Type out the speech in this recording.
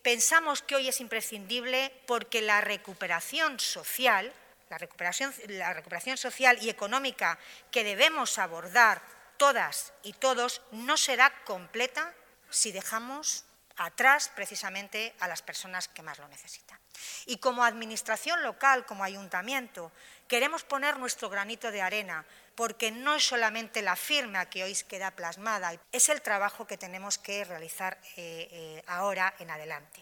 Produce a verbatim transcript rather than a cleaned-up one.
pensamos que hoy es imprescindible porque la recuperación social, la recuperación, la recuperación social y económica que debemos abordar todas y todos no será completa si dejamos atrás precisamente a las personas que más lo necesitan. Y como administración local, como ayuntamiento, queremos poner nuestro granito de arena, porque no es solamente la firma que hoy queda plasmada, es el trabajo que tenemos que realizar eh, eh, ahora en adelante.